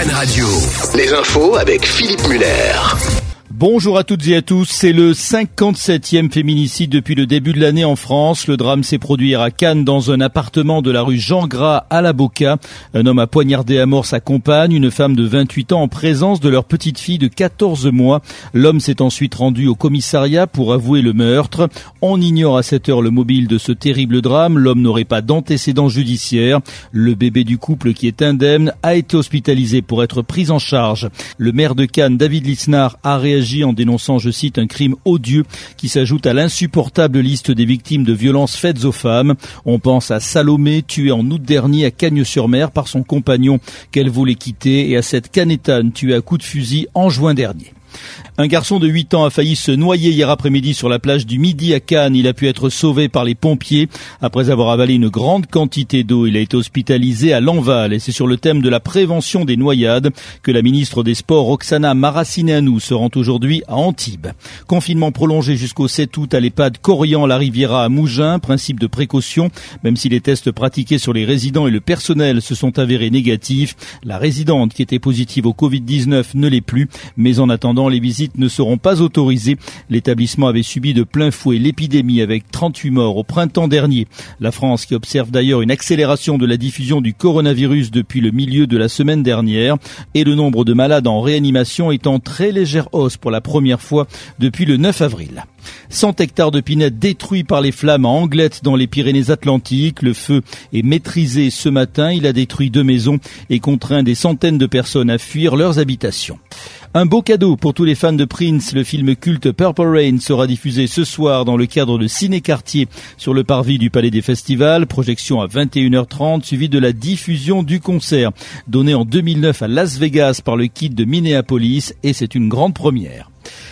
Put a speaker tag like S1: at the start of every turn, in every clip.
S1: Cannes Radio. Les infos avec Philippe Muller.
S2: Bonjour à toutes et à tous, c'est le 57e féminicide depuis le début de l'année en France. Le drame s'est produit à Cannes dans un appartement de la rue Jean Gras à La Boca. Un homme a poignardé à mort sa compagne, une femme de 28 ans en présence de leur petite fille de 14 mois. L'homme s'est ensuite rendu au commissariat pour avouer le meurtre. On ignore à cette heure le mobile de ce terrible drame. L'homme n'aurait pas d'antécédent judiciaire. Le bébé du couple, qui est indemne, a été hospitalisé pour être pris en charge. Le maire de Cannes, David Lisnard, a réagi en dénonçant, je cite, un crime odieux qui s'ajoute à l'insupportable liste des victimes de violences faites aux femmes. On pense à Salomé, tuée en août dernier à Cagnes-sur-Mer par son compagnon qu'elle voulait quitter, et à cette Canétane tuée à coups de fusil en juin dernier. Un garçon de 8 ans a failli se noyer hier après-midi sur la plage du Midi à Cannes. Il a pu être sauvé par les pompiers. Après avoir avalé une grande quantité d'eau, il a été hospitalisé à Lanval. Et c'est sur le thème de la prévention des noyades que la ministre des Sports, Roxana Maracineanu, se rend aujourd'hui à Antibes. Confinement prolongé jusqu'au 7 août à l'EHPAD Corian-la-Riviera à Mougins. Principe de précaution, même si les tests pratiqués sur les résidents et le personnel se sont avérés négatifs. La résidente qui était positive au Covid-19 ne l'est plus. Mais en attendant, les visites ne seront pas autorisées. L'établissement avait subi de plein fouet l'épidémie avec 38 morts au printemps dernier. La France qui observe d'ailleurs une accélération de la diffusion du coronavirus depuis le milieu de la semaine dernière, et le nombre de malades en réanimation est en très légère hausse pour la première fois depuis le 9 avril. 100 hectares de pinèdes détruits par les flammes à Anglet dans les Pyrénées-Atlantiques. Le feu est maîtrisé ce matin. Il a détruit 2 maisons et contraint des centaines de personnes à fuir leurs habitations. Un beau cadeau pour tous les fans de Prince. Le film culte Purple Rain sera diffusé ce soir dans le cadre de Ciné-Quartier sur le parvis du Palais des Festivals. Projection à 21h30 suivie de la diffusion du concert donné en 2009 à Las Vegas par le Kid de Minneapolis, et c'est une grande première.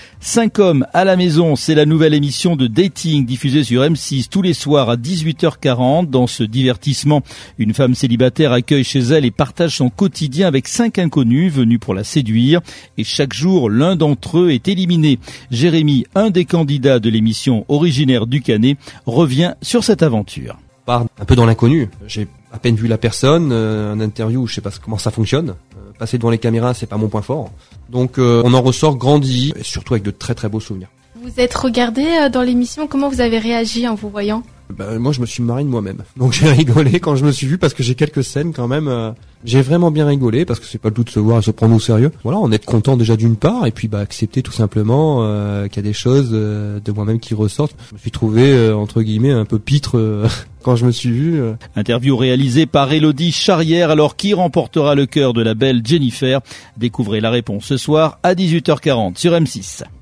S2: 5 hommes à la maison, c'est la nouvelle émission de dating diffusée sur M6 tous les soirs à 18h40. Dans ce divertissement, une femme célibataire accueille chez elle et partage son quotidien avec 5 inconnus venus pour la séduire. Et chaque jour, l'un d'entre eux est éliminé. Jérémy, un des candidats de l'émission originaire du Canet, revient sur cette aventure.
S3: On part un peu dans l'inconnu. J'ai à peine vu la personne, un interview, je sais pas comment ça fonctionne. Passer devant les caméras, c'est pas mon point fort. Donc on en ressort grandi, et surtout avec de très très beaux souvenirs.
S4: Vous êtes regardé dans l'émission, comment vous avez réagi en vous voyant ?
S3: Moi je me suis marré de moi-même. Donc j'ai rigolé quand je me suis vu, parce que j'ai quelques scènes quand même. J'ai vraiment bien rigolé, parce que c'est pas le tout de se voir et se prendre au sérieux. Voilà, en être content déjà d'une part, et puis accepter tout simplement qu'il y a des choses de moi-même qui ressortent. Je me suis trouvé entre guillemets un peu pitre quand je me suis vu.
S2: Interview réalisée par Élodie Charrière. Alors qui remportera le cœur de la belle Jennifer ? Découvrez la réponse ce soir à 18h40 sur M6.